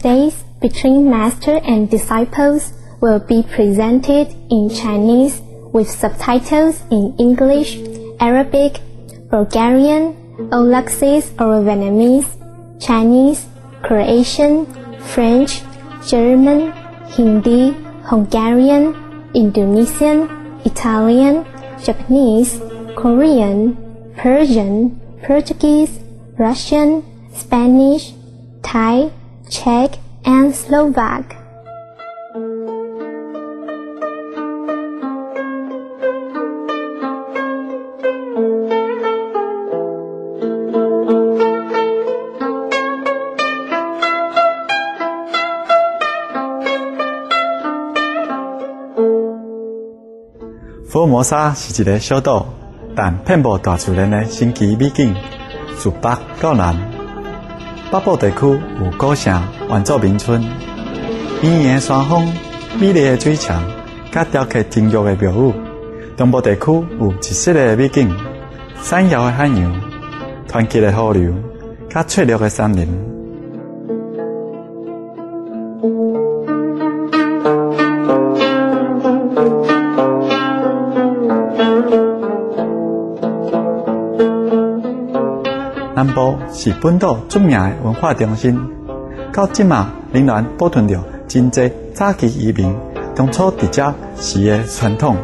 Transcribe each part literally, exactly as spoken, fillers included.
exchange between master and disciples will be presented in Chinese with subtitles in English, Arabic, Bulgarian, Olaxese or Vietnamese, Chinese, Croatian, French, German, Hindi, Hungarian, Indonesian, Italian, Japanese, Korean, Persian, Portuguese, Russian, Spanish, Thai, Czech, and Slovak. 福尔摩沙是一个小岛，但遍布大自然的神奇美景，自北到南。北部地区有古城原作名村，圆圆的山峰、美丽的水墙，甲雕刻精玉的庙宇。中部地区有一色的美景，闪耀的海洋、湍急的河流，甲翠绿的山林。南部是本岛著名的文化中心，到即嘛仍然保存着真侪早期移民当初伫遮时的传统。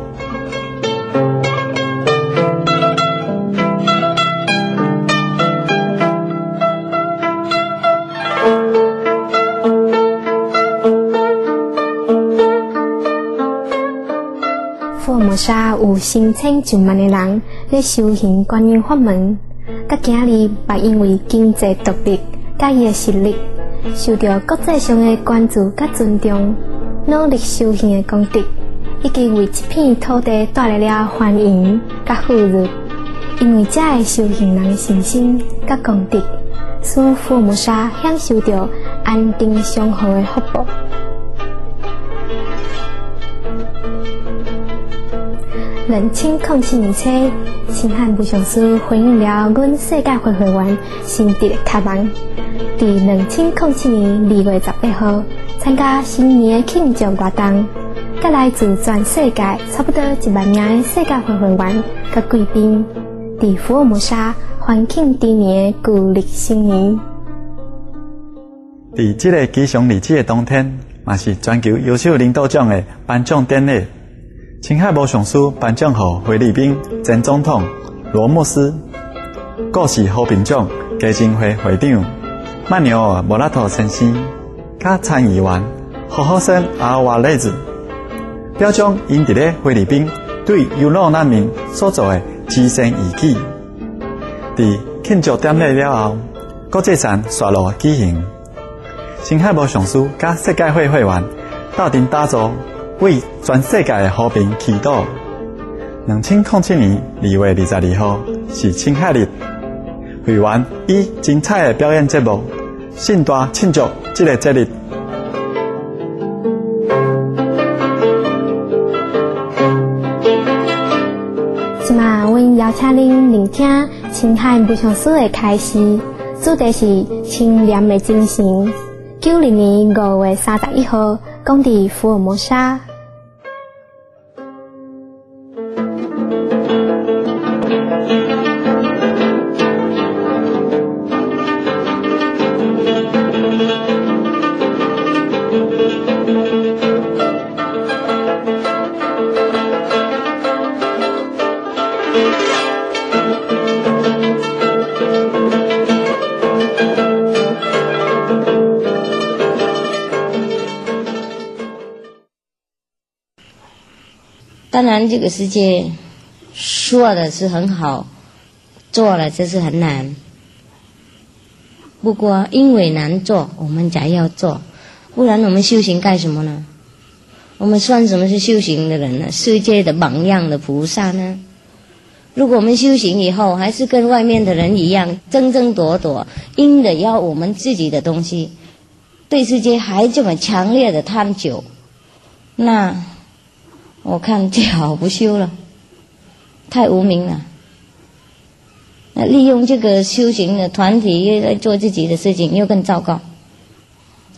福尔摩沙有成千上万的人咧修行观音法门。甲今日也因为经济独立，甲伊的实力，受到国际上的关注甲尊重，努力修行的功德，已经为这片土地带来了繁荣甲富裕。因为这的修行人信心甲功德，使福尔摩沙享受到安定祥和的福报。两千零七年初，清汉武上师回应了阮世界会会员心地的渴望，伫两千零七年二月十八号参加新年的庆祝活动，甲来自全世界差不多一万名的世界会会员甲贵宾，伫福尔摩沙欢庆猪年的旧历新年。 伫这个吉祥日子的当天，嘛是全球优秀领导奖的颁奖典礼。青海无上师颁奖予菲律宾前总统罗莫斯，国事和平奖基金会会长曼纽尔莫拉托先生，甲参议员何赫森阿瓦雷兹，表彰因伫咧菲律宾对优乐难民所做的慈善义举。伫庆祝典礼了后，国际上刷路举行，青海无上师甲世界会会员斗阵打造。为全世界的和平祈祷。两千零七年二月二十二号是青海日，会员以精彩的表演节目盛大庆祝这个节日。 即马阮邀请您聆听青海武上师的开示，主题是清廉的精神。九零年五月三十一号，讲伫福尔摩沙。 当然这个世界说的是很好，做了就是很难。不过因为难做，我们才要做，不然我们修行干什么呢？我们算什么是修行的人呢？世界的榜样的菩萨呢？如果我们修行以后还是跟外面的人一样争争夺夺，硬的要我们自己的东西，对世界还这么强烈的贪求，那我看最好不修了，太无明了。那利用这个修行的团体又在做自己的事情，又更糟糕。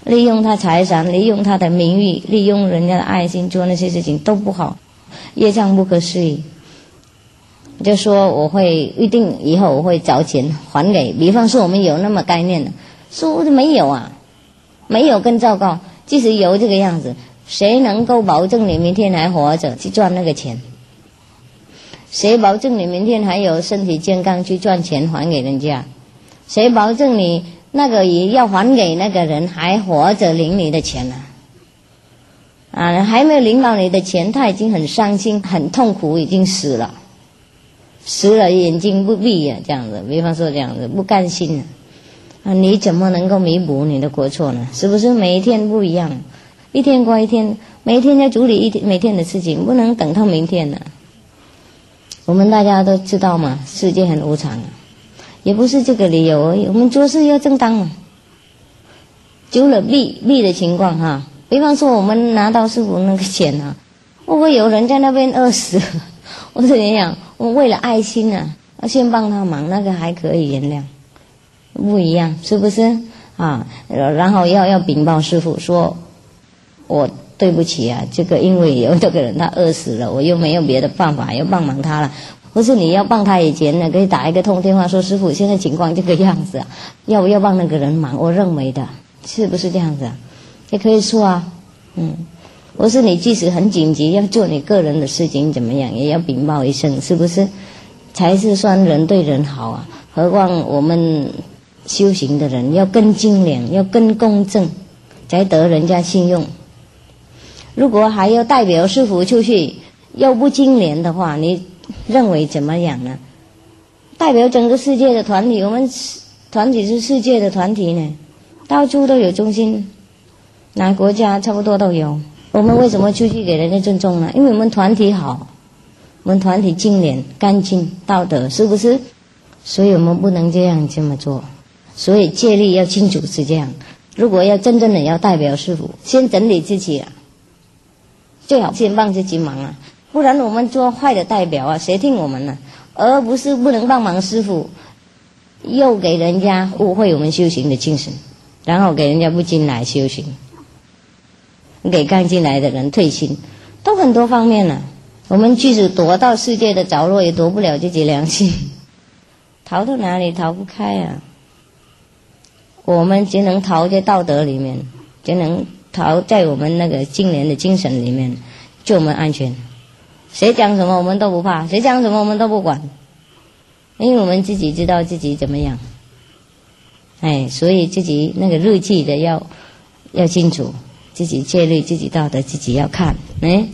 利用他财产，利用他的名誉，利用人家的爱心做那些事情都不好，业障不可思议。就说我会一定以后我会找钱还给，比方说我们有那么概念的，说没有啊，没有更糟糕。即使有这个样子，谁能够保证你明天还活着去赚那个钱？谁保证你明天还有身体健康去赚钱还给人家？谁保证你那个也要还给那个人还活着领你的钱呢？啊，还没有领到你的钱，他已经很伤心很痛苦，已经死了，死了眼睛不闭啊，这样子，比方说这样子不甘心啊，啊，你怎么能够弥补你的过错呢？是不是每一天不一样，一天过一天，每一天要处理一天每天的事情，不能等到明天呢？我们大家都知道嘛，世界很无常啊，也不是这个理由而已，我们做事要正当嘛。久了弊弊的情况哈，比方说我们拿到师父那个钱啊，会不会有人在那边饿死？我是怎样？我为了爱心啊，要先帮他忙，那个还可以原谅，不一样，是不是啊？然后要要禀报师父说，我对不起啊，这个因为有这个人他饿死了，我又没有别的办法要帮忙他了。不是你要帮他以前呢，可以打一个通电话说师父现在情况这个样子啊，要不要帮那个人忙？我认为的，是不是这样子啊？也可以说啊，嗯，不是你即使很紧急要做你个人的事情怎么样，也要禀报一声，是不是？才是算人对人好啊。何况我们修行的人要更精良，要更公正，才得人家信用。如果还要代表师父出去，又不精廉的话，你认为怎么样呢？代表整个世界的团体，我们团体是世界的团体呢，到处都有中心，哪个国家差不多都有。我们为什么出去给人家尊重呢？因为我们团体好，我们团体精廉、干净、道德，是不是？所以我们不能这样这么做。所以戒律要清楚是这样。如果要真正的要代表师父，先整理自己啊，最好先帮自己忙啊，不然我们做坏的代表啊，谁听我们呢？而不是不能帮忙师父，又给人家误会我们修行的精神，然后给人家不进来修行，给刚进来的人退心，都很多方面呢、啊。我们即使躲到世界的角落，也躲不了自己良心，逃到哪里逃不开啊？我们只能逃在道德里面，只能逃在我们那个精廉的精神里面，就我们安全。谁讲什么我们都不怕，谁讲什么我们都不管，因为我们自己知道自己怎么样。哎，所以自己那个日记的要要清楚，自己戒律、自己道德，自己要看。哎，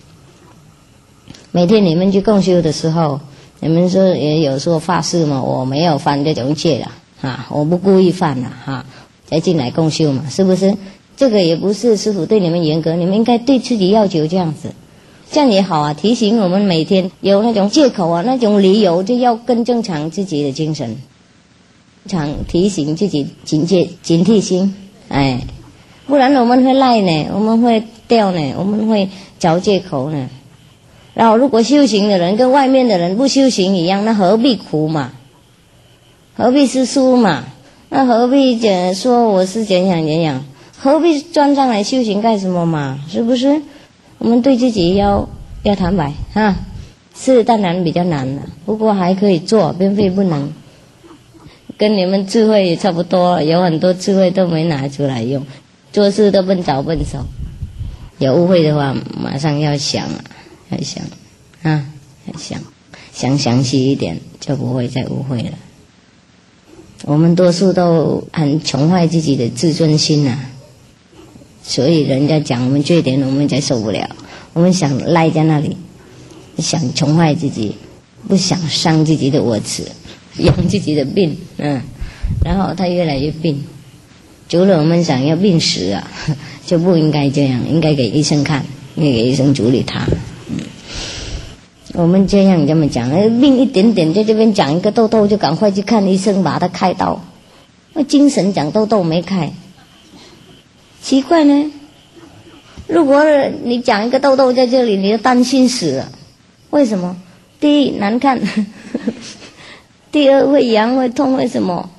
每天你们去共修的时候，你们说也有说发誓嘛，我没有犯这种戒了啊，我不故意犯了哈，才进来共修嘛，是不是？这个也不是师父对你们严格，你们应该对自己要求这样子，这样也好啊，提醒我们每天有那种借口啊，那种理由，就要更正常自己的精神，常提醒自己警戒警惕心，哎，不然我们会赖呢，我们会掉呢，我们会找借口呢。然后如果修行的人跟外面的人不修行一样，那何必苦嘛？何必是输嘛？那何必讲说我是怎样怎样？何必专上来修行干什么嘛？是不是？我们对自己要要坦白啊，是当然比较难了，不过还可以做，并非不能。跟你们智慧也差不多，有很多智慧都没拿出来用，做事都笨手笨手。有误会的话，马上要想啊，要想啊，要想想详细一点，就不会再误会了。我们多数都很穷坏自己的自尊心啊，所以人家讲我们缺点，我们才受不了。我们想赖在那里，想穷坏自己，不想伤自己的我执，养自己的病，嗯，然后他越来越病。久了我们想要病死啊，就不应该这样，应该给医生看，应该给医生处理他。嗯，我们这样这么讲，病一点点，在这边长一个痘痘，就赶快去看医生，把它开刀。那精神长痘痘没开，奇怪呢。如果你长一个痘痘在这里，你就担心死了。为什么？第一难看，第二会痒会痛，为什么？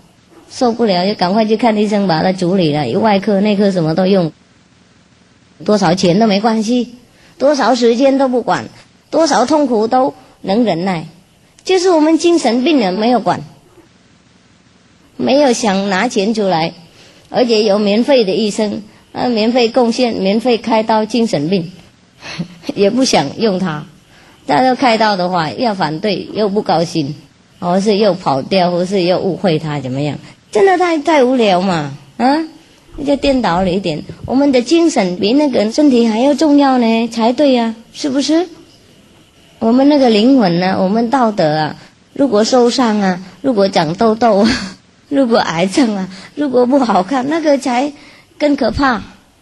受不了就赶快去看医生，把它处理了，外科内科什么都用，多少钱都没关系，多少时间都不管，多少痛苦都能忍耐。就是我们精神病人没有管，没有想拿钱出来，而且有免费的医生啊，免费贡献，免费开刀精神病也不想用它。他要开刀的话要反对，又不高兴，或是又跑掉，或是又误会他怎么样，真的太太无聊嘛啊！就颠倒了一点，我们的精神比那个身体还要重要呢，才对啊，是不是？我们那个灵魂呢，我们道德啊，如果受伤啊，如果长痘痘啊，如果癌症啊，如果不好看，那个才更可怕。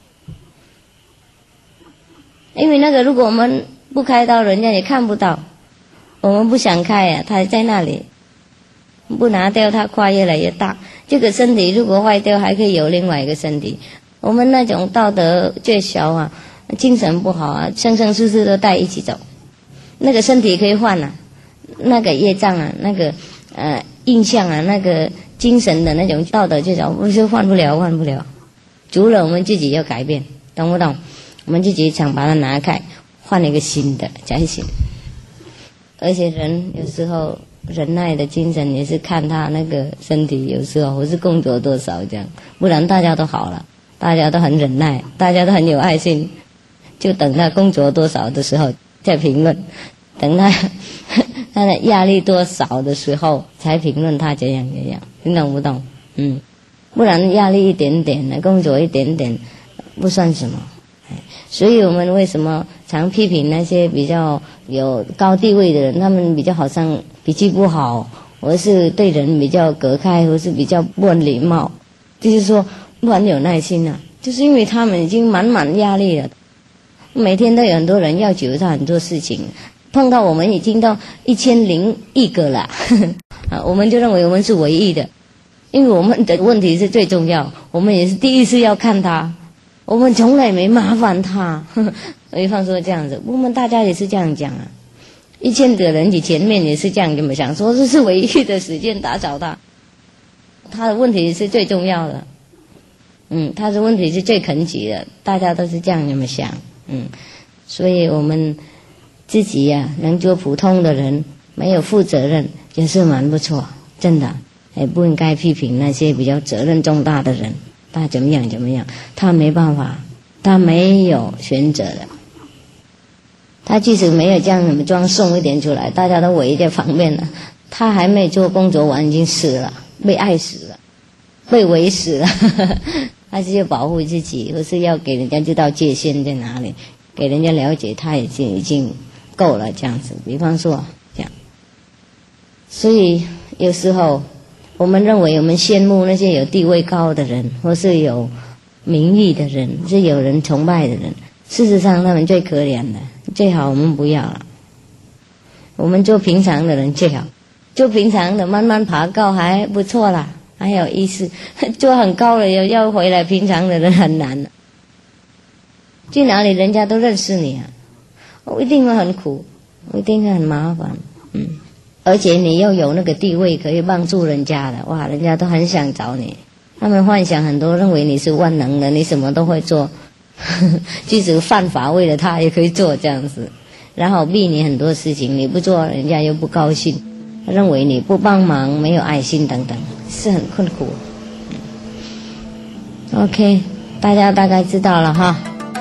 因为那个如果我们不开刀，人家也看不到，我们不想开啊，它在那里，不拿掉它块越来越大。这个身体如果坏掉，还可以有另外一个身体。我们那种道德最小啊，精神不好啊，生生世世都带一起走。那个身体可以换啊，那个业障啊，那个呃印象啊，那个精神的那种道德最小，不是换不了，换不了。除了我们自己要改变，懂不懂？我们自己想把它拿开，换一个新的才行。而且人有时候忍耐的精神也是看他那个身体，有时候我是工作多少这样，不然大家都好了，大家都很忍耐，大家都很有爱心，就等他工作多少的时候再评论，等他他的压力多少的时候才评论他这样这样，你懂不懂？嗯，不然压力一点点的，工作一点点不算什么。所以我们为什么常批评那些比较有高地位的人，他们比较好像脾气不好，或是对人比较隔开，或是比较不很礼貌，就是说不很有耐心啊，就是因为他们已经满满压力了，每天都有很多人要求他很多事情，碰到我们已经到一千零一个了啊，我们就认为我们是唯一的，因为我们的问题是最重要，我们也是第一次要看他，我们从来没麻烦他，比方说这样子，我们大家也是这样讲啊，一千个人你前面也是这样这么想，说这是唯一的时间打扫他，他的问题是最重要的，嗯，他的问题是最肯急的，大家都是这样这么想，嗯，所以我们自己呀、啊，能做普通的人，没有负责任，也是蛮不错，真的，也不应该批评那些比较责任重大的人。他怎么样怎么样，他没办法，他没有选择的。他即使没有这样什么装送一点出来，大家都围在旁边了，他还没做工作完已经死了，被爱死了，被围死了他是要保护自己，或是要给人家知道界限在哪里，给人家了解他已经已经够了这样子。比方说这样，所以有时候我们认为我们羡慕那些有地位高的人，或是有名誉的人，是有人崇拜的人，事实上他们最可怜的，最好我们不要了，我们做平常的人最好，做平常的慢慢爬高还不错啦，还有意思，做很高了要回来平常的人很难了，去哪里人家都认识你啊，我一定会很苦，我一定会很麻烦，嗯，而且你又有那个地位可以帮助人家的，哇，人家都很想找你，他们幻想很多，认为你是万能的，你什么都会做，即使犯法为了他也可以做这样子，然后逼你很多事情，你不做人家又不高兴，认为你不帮忙没有爱心等等，是很困苦。OK， 大家大概知道了哈。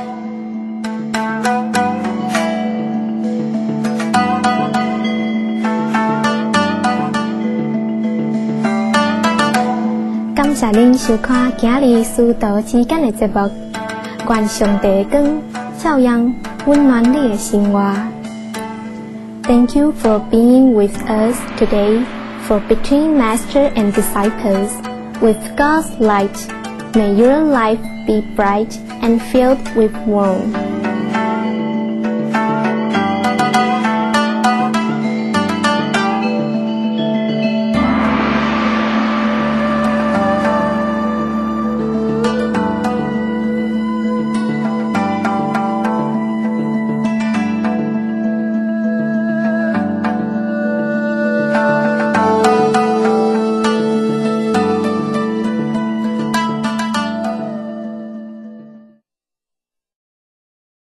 感谢您收看今日师徒之间的节目，愿上帝的光照亮温暖你的生活。Thank you for being with us today for Between Master and Disciples. With God's light, may your life be bright and filled with warmth.